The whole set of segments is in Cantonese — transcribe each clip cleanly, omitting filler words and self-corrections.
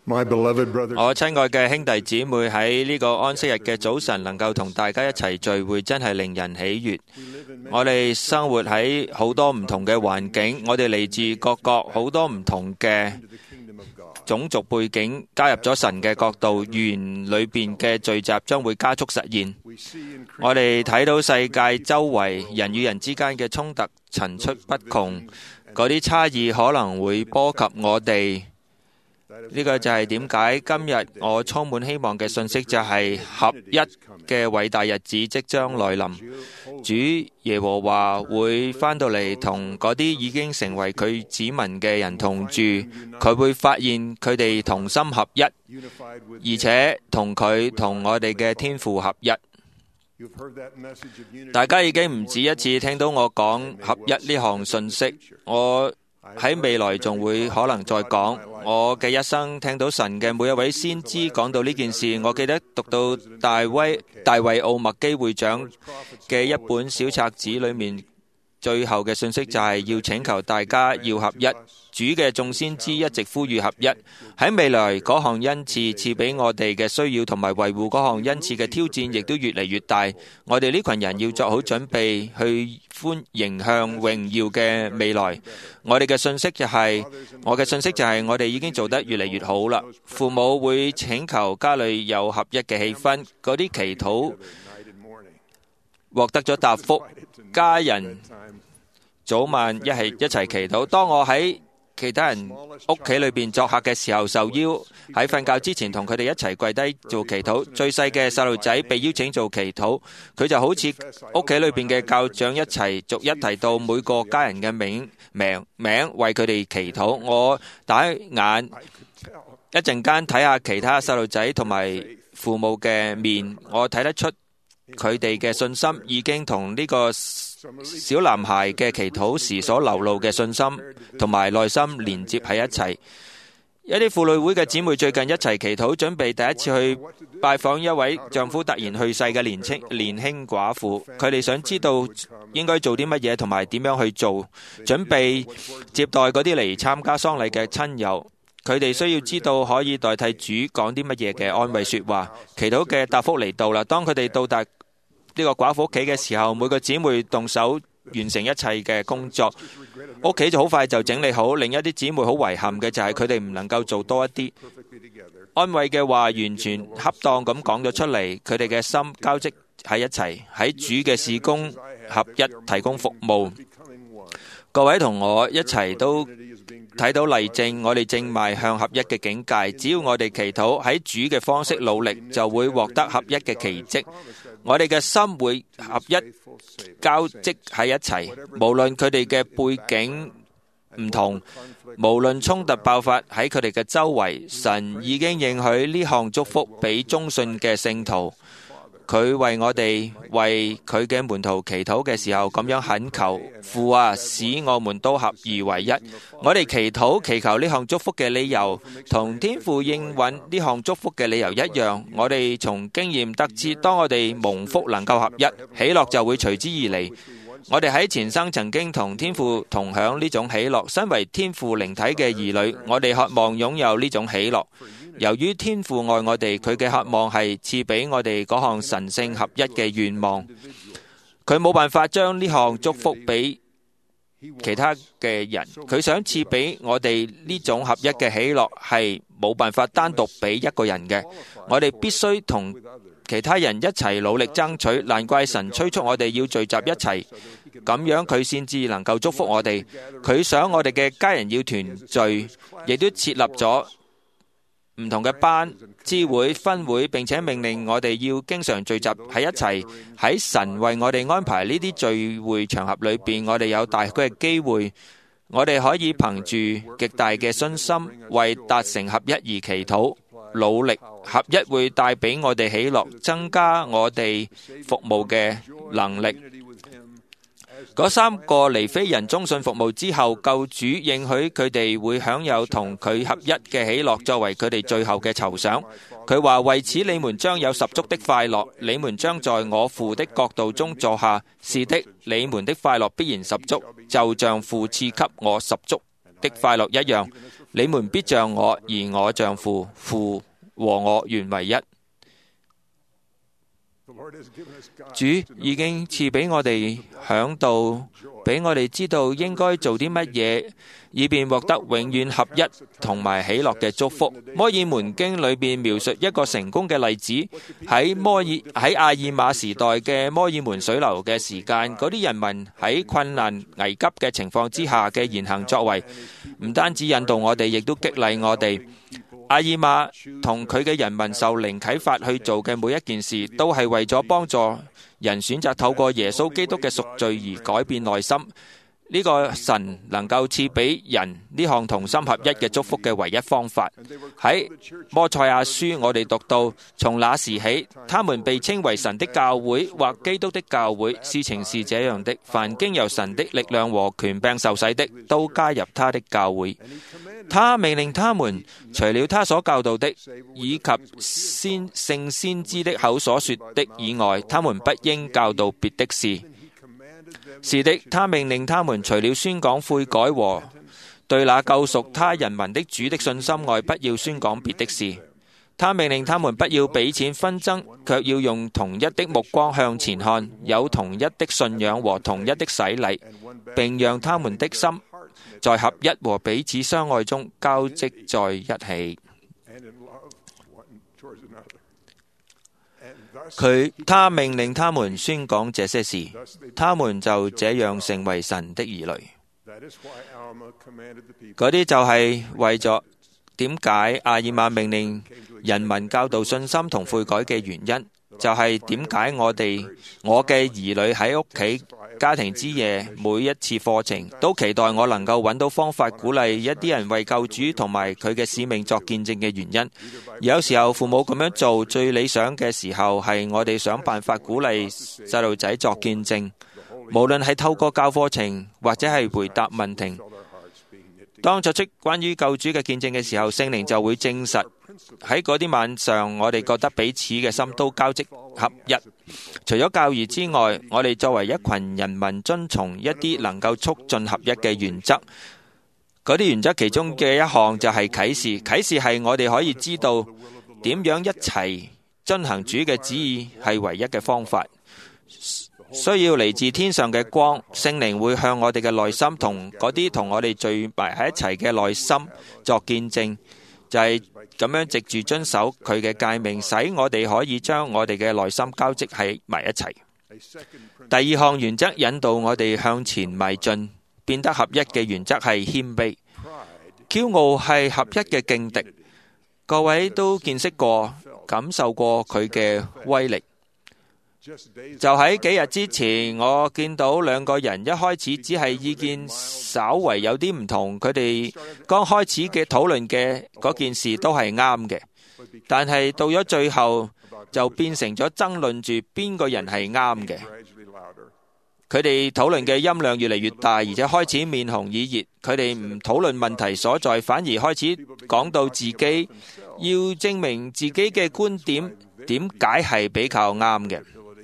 我親愛嘅兄弟姊妹，喺呢個安息日嘅早晨，能夠同大家一齊聚會，真係令人喜悅。我哋生活喺好多唔同嘅環境，我哋嚟自各國好多唔同嘅種族背景，加入咗神嘅國度，語言裏邊嘅聚集將會加速實現。我哋睇到世界周圍人與人之間嘅衝突層出不窮，嗰啲差異可能會波及我哋。呢個就係點解今日我充滿希望嘅信息，就係合一嘅偉大日子即將來臨。主耶和華會返到嚟同嗰啲已經成為佢子民嘅人同住，佢會發現佢哋同心合一，而且同佢同我哋嘅天父合一。大家已經唔止一次聽到我講合一呢項信息，我喺未來仲會可能再講。我嘅一生聽到神嘅每一位先知講到呢件事，我記得讀到大衛奧麥基會長嘅一本小冊子裏面，最後嘅信息就係要請求大家要合一。主嘅眾先知一直呼籲合一。喺未來嗰項恩賜賜俾我哋嘅需要同埋維護嗰項恩賜嘅挑戰亦都越嚟越大。我哋呢群人要作好準備去迎向榮耀嘅未來。我嘅信息就係我哋已經做得越嚟越好啦。父母會請求家裏有合一嘅氣氛，嗰啲祈禱獲得咗答覆，家人早晚一齊祈禱。當我喺其他人屋企裏邊作客嘅時候，受邀喺瞓覺之前同佢哋一齊跪低做祈禱。最細嘅細路仔被邀請做祈禱，佢就好似屋企裏邊嘅教長一齊逐一提到每個家人嘅名為佢哋祈禱。我打眼一陣間睇下其他細路仔同埋父母嘅面，我睇得出佢哋嘅信心已經同呢個小男孩嘅祈禱時所流露嘅信心同埋內心連接喺一齊。一啲婦女會嘅姊妹最近一齊祈禱，準備第一次去拜訪一位丈夫突然去世嘅年輕寡婦。佢哋想知道應該做啲乜嘢同埋點樣去做，準備接待嗰啲嚟參加喪禮嘅親友。佢哋需要知道可以代替主講啲乜嘢嘅安慰說話。祈禱嘅答覆嚟到啦。當佢哋到達呢個寡婦屋企嘅時候，每個姊妹動手完成一切嘅工作，屋企就好快就整理好。另一啲姊妹好遺憾嘅就係佢哋唔能夠做多一啲安慰嘅話，完全恰當咁講咗出嚟。佢哋嘅心交織喺一齊，喺主嘅事工合一提供服務。各位同我一齊都睇到例證，我哋正邁向合一嘅境界。只要我哋祈禱喺主嘅方式努力，就會獲得合一嘅奇蹟。我哋嘅心會合一交織喺一齊，無論佢哋嘅背景唔同，無論衝突爆發喺佢哋嘅周圍，神已經應許呢項祝福俾忠信嘅聖徒。佢為我哋為佢嘅門徒祈禱嘅時候咁樣懇求，父啊，使我們都合而為一。我哋祈求呢項祝福嘅理由同天父應允呢項祝福嘅理由一樣。我哋從經驗得知，當我哋蒙福能夠合一，喜樂就會隨之而嚟。我哋喺前生曾經同天父同享呢種喜樂，身為天父靈體嘅兒女，我哋渴望擁有呢種喜樂。由於天父愛我哋，佢嘅渴望係賜俾我哋嗰項神聖合一嘅願望。佢冇辦法將呢項祝福俾其他嘅人，佢想賜俾我哋呢種合一嘅喜樂係冇辦法單獨俾一個人嘅。我哋必須同其他人一齊努力爭取。難怪神催促我哋要聚集一齊，咁樣佢先至能夠祝福我哋。佢想我哋嘅家人要團聚，亦都設立咗唔同嘅班、支會、分會，並且命令我哋要經常聚集喺一齊。喺神為我哋安排呢啲聚會場合裏邊，我哋有大好嘅機會，我哋可以憑住極大嘅信心為達成合一而祈禱、努力。合一會帶俾我哋喜樂，增加我哋服務嘅能力。嗰三個尼非人忠信服務之後，救主應許佢哋會享有同佢合一嘅喜樂，作為佢哋最後嘅酬賞。佢話：為此你們將有十足的快樂，你們將在我父的國度中坐下。是的，你們的快樂必然十足，就像父賜給我十足的快樂一樣。 你們必像我，而我像父，父和我原為一。主已經賜俾我哋響道，俾我哋知道應該做啲乜嘢，以便獲得永遠合一同埋喜樂嘅祝福。摩爾門經裏邊描述一個成功嘅例子，喺阿爾瑪時代嘅摩爾門水流嘅時間，嗰啲人民喺困難危急嘅情況之下嘅言行作為，唔單止引導我哋，亦都激勵我哋。阿爾瑪同佢嘅人民受靈啟發去做嘅每一件事，都係為咗幫助人選擇透過耶穌基督嘅贖罪而改變內心。呢個神能夠賜俾人呢項同心合一嘅祝福嘅唯一方法。喺摩賽亞書我哋讀到，從那時起，他們被稱為神的教會或基督的教會。事情是這樣的，凡經由神的力量和權柄受洗的，都加入他的教會。他命令他們，除了他所教導的，以及聖先知的口所說的以外，他們不應教導別的事。是的，他命令他們，除了宣講悔改和對那救贖他人民的主的信心外，不要宣講別的事。他命令他們不要彼此紛爭，卻要用同一的目光向前看，有同一的信仰和同一的洗禮，並讓他們的心在合一和彼此相愛中交織在一起。他命令他們宣講這些事，他們就這樣成為神的兒女。嗰啲就係為咗點解阿爾瑪命令人民教導信心同悔改嘅原因，就係點解我嘅兒女喺屋企家庭之夜每一次課程都期待我能夠揾到方法鼓勵一啲人為救主同埋佢嘅使命作見證嘅原因。有時候父母咁樣做最理想嘅時候係我哋想辦法鼓勵細路仔作見證，無論係透過教課程或者係回答問題。當作出關於救主嘅見證嘅時候，聖靈就會證實喺嗰啲晚上我哋覺得彼此嘅心都交織合一。除咗教義之外，我哋作為一群人民遵從一啲能夠促進合一嘅原則。嗰啲原則其中嘅一項就係啟示。啟示係我哋可以知道點樣一齊遵行主嘅旨意係唯一嘅方法。需要嚟自天上嘅光，聖靈會向我哋嘅內心同嗰啲同我哋聚埋喺一齊嘅內心作見證，就係咁樣藉住遵守佢嘅誡命，使我哋可以將我哋嘅內心交織喺埋一齊。第二項原則引導我哋向前邁進，變得合一嘅原則係謙卑。驕傲係合一嘅勁敵，各位都見識過、感受過佢嘅威力。就喺幾日之前，我見到兩個人一開始只係意見稍為有啲唔同，佢哋剛開始嘅討論嘅嗰件事都係啱嘅，但係到咗最後就變成咗爭論住邊個人係啱嘅。佢哋討論嘅音量越嚟越大，而且開始面紅耳熱。佢哋唔討論問題所在，反而開始講到自己要證明自己嘅觀點點解係比較啱嘅。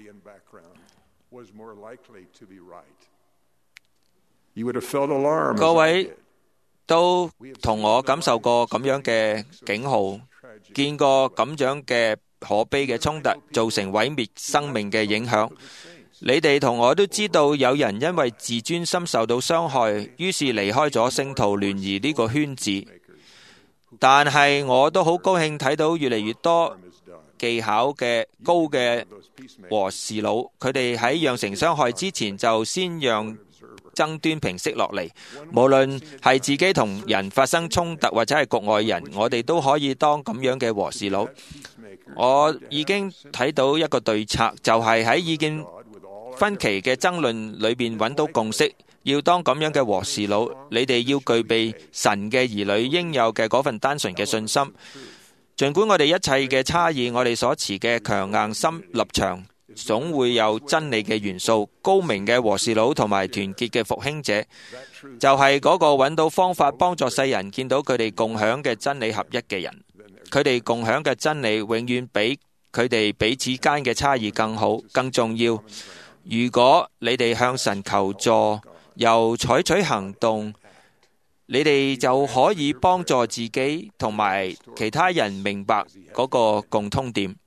各位都同我感受過咁樣嘅警號，見過咁樣嘅可悲嘅衝突造成毀滅生命嘅影響。你哋同我都知道有人因為自尊心受到傷害，於是離開咗聖徒聯誼呢個圈子。但係我都好高興睇到越嚟越多技巧嘅高嘅和事佬，佢哋喺釀成傷害之前就先讓爭端平息落嚟。無論係自己同人發生衝突或者係局外人，我哋都可以當咁樣嘅和事佬。我已經睇到一個對策，就係喺意見分歧嘅爭論裏邊揾到共識，要當咁樣嘅和事佬。你哋要具備神嘅兒女應有嘅嗰份單純嘅信心。儘管我哋一切嘅差異，我哋所持嘅強硬心立場，總會有真理嘅元素。高明嘅和事佬同埋團結嘅復興者，就係嗰個揾到方法幫助世人見到佢哋共享嘅真理合一嘅人。佢哋共享嘅真理永遠比佢哋彼此間嘅差異更好、更重要。如果你哋向神求助，又採取行動， 你哋就可以幫助自己同埋其他人明白嗰個共通點。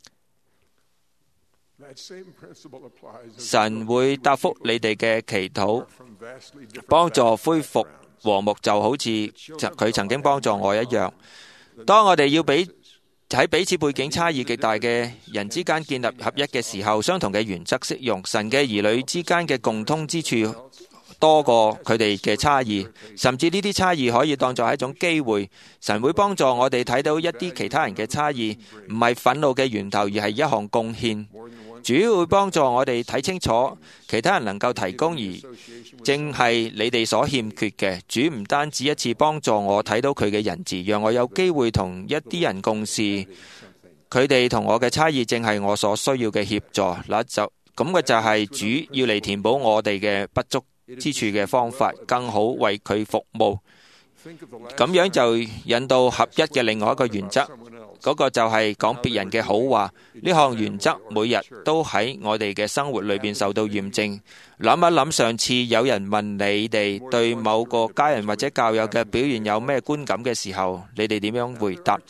神會答覆你哋嘅祈禱，幫助恢復和睦，就好似佢曾經幫助我一樣。當我哋要喺彼此背景差異極大嘅人之間建立合一嘅時候，相同嘅原則適用。神嘅兒女之間嘅共通之處多過佢哋嘅差異，甚至呢啲差異可以當作係一種機會。神會幫助我哋睇到一啲其他人嘅差異，唔係憤怒嘅源頭，而係一項貢獻。主會幫助我哋睇清楚其他人能夠提供而正係你哋所欠缺嘅。主唔單止一次幫助我睇到佢嘅仁慈，讓我有機會同一啲人共事，佢哋同我嘅差異正係我所需要嘅協助。嗱，就咁嘅就係主要嚟填補我哋嘅不足之處嘅方法，更好為佢服務。咁樣就引到合一嘅另外一個原則，嗰個就係講別人嘅好話。呢項原則每日都喺我哋嘅生活裏邊受到驗證。諗一諗，上次有人問你哋對某個家人或者教友嘅表現有咩觀感嘅時候，你哋點樣回答？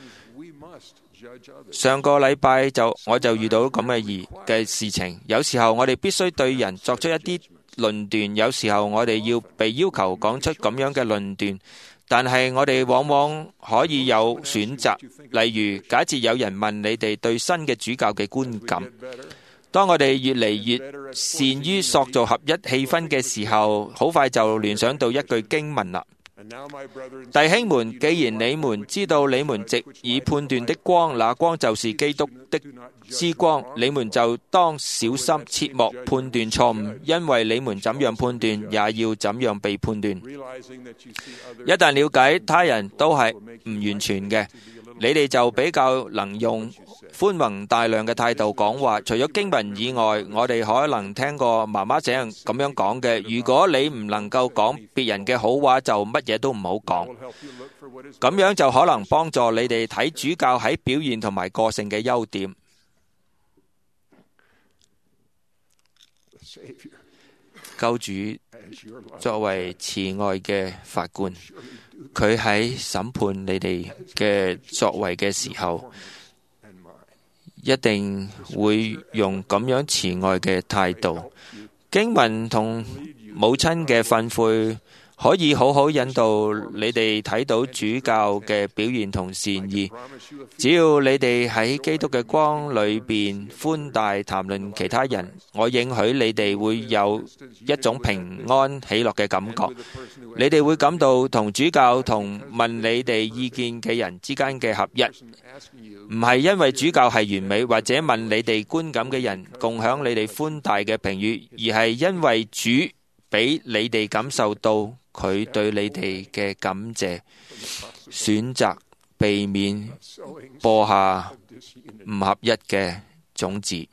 上個禮拜我就遇到咁嘅事情。有時候我哋必須對人作出一啲論斷，有時候我哋要被要求講出咁樣嘅論斷，但係我哋往往可以有選擇。例如，假設有人問你哋對新嘅主教嘅觀感，當我哋越嚟越善於塑造合一氣氛嘅時候，好快就聯想到一句經文啦。弟兄們，既然你們知道你們藉以判斷的光，那光就是基督的之光，你們就當小心，切莫判斷錯誤，因為你們怎樣判斷，也要怎樣被判斷。一旦了解他人都係唔完全嘅，你哋就比較能用寬宏大量嘅態度講話。除咗經文以外，我哋可能聽過媽媽這樣咁樣講嘅：如果你唔能夠講別人嘅好話，就乜嘢都唔好講。咁樣就可能幫助你哋睇主教喺表現同埋個性嘅優點。救主作為慈愛嘅法官，佢喺審判你哋嘅作為嘅時候，一定會用咁樣慈愛嘅態度。經文同母親嘅訓誨可以好好引導你哋睇到主教嘅表現同善意。只要你哋喺基督嘅光裏邊寬大談論其他人，我應許你哋會有一種平安喜樂嘅感覺。你哋會感到同主教同問你哋意見嘅人之間嘅合一，唔係因為主教係完美，或者問你哋觀感嘅人共享你哋寬大嘅評語，而係因為主俾你哋感受到佢對你哋嘅感謝，選擇避免播下唔合一嘅種子。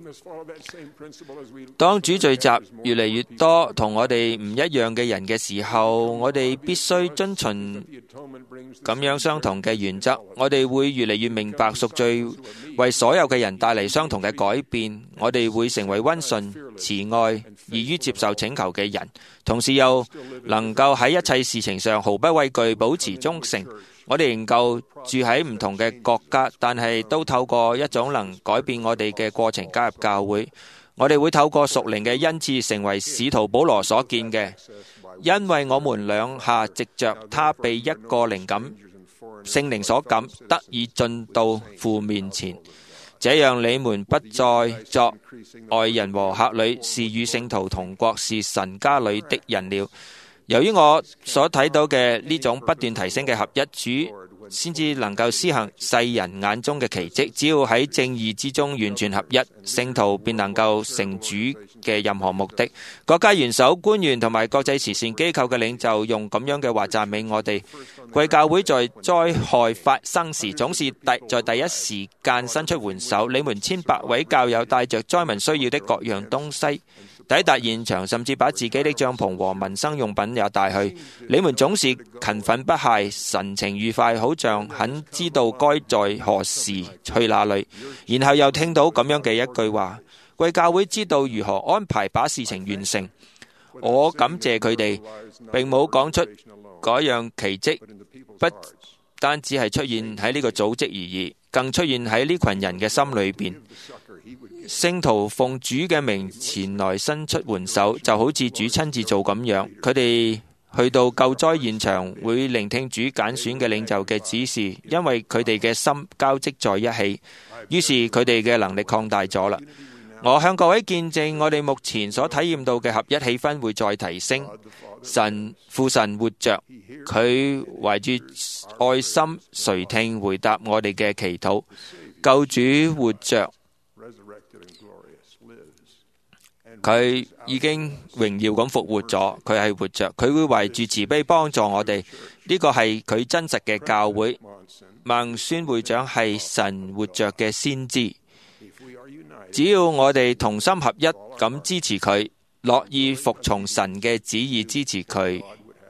當主聚集越嚟越多同我哋唔一樣嘅人嘅時候，我哋必須遵循咁樣相同嘅原則。我哋會越嚟越明白贖罪為所有嘅人帶嚟相同嘅改變。我哋會成為溫順、慈愛、易於接受請求嘅人，同時又能夠喺一切事情上毫不畏懼，保持忠誠。我哋仍舊住喺唔同嘅國家，但係都透過一種能改變我哋嘅過程加入教會。我哋會透過屬靈嘅恩賜成為使徒保羅所見嘅，因為我們兩下藉着他被一個靈感聖靈所感，得以進到父面前。這樣你們不再作外人和客旅，是與聖徒同國，是神家裏的人了。由於我所睇到嘅呢種不斷提升嘅合一，主先至能夠施行世人眼中嘅奇蹟。只要喺正義之中完全合一，聖徒便能夠成主嘅任何目的。國家元首、官員同埋國際慈善機構嘅領袖用咁樣嘅話讚美我哋。貴教會在災害發生時總是在第一時間伸出援手。你們1,800位教友帶着災民需要的各樣東西抵達現場，甚至把自己的帳篷和民生用品也帶去。你們總是勤奮不懈，神情愉快，好像很知道該在何時去哪裏。然後又聽到咁樣嘅一句話：貴教會知道如何安排把事情完成。 我感謝佢哋，並冇講出嗰樣奇蹟，不單止係出現喺呢個組織而已，更出現喺呢群人嘅心裏邊。聖徒奉主嘅名前來伸出援手，就好似主親自做咁樣。佢哋去到救災現場，會聆聽主揀選嘅領袖嘅指示，因為佢哋嘅心交織在一起，於是佢哋嘅能力擴大咗啦。我向各位見證，我哋目前所體驗到嘅合一氣氛會再提升。父神活着，佢懷住愛心垂聽回答我哋嘅祈禱。救主活着，佢已經榮耀咁復活咗，佢係活着，佢會懷住慈悲幫助我哋。呢個係佢真實嘅教會。孟孫會長係神活着嘅先知。只要我哋同心合一咁支持佢，樂意服從神嘅旨意支持佢，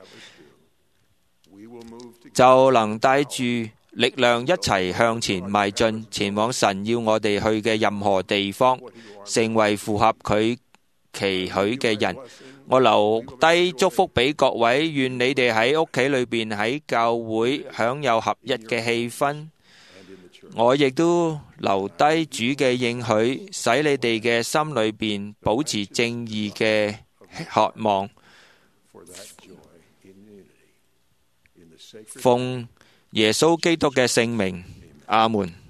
就能帶住力量一齊向前邁進，前往神要我哋去嘅任何地方，成為符合佢期許嘅人。我留低祝福俾各位，願你哋喺屋企裏邊，喺教會享有合一嘅氣氛。我亦都留低主嘅應許，使你哋嘅心裏邊保持正義嘅渴望。奉耶穌基督嘅聖名，阿門。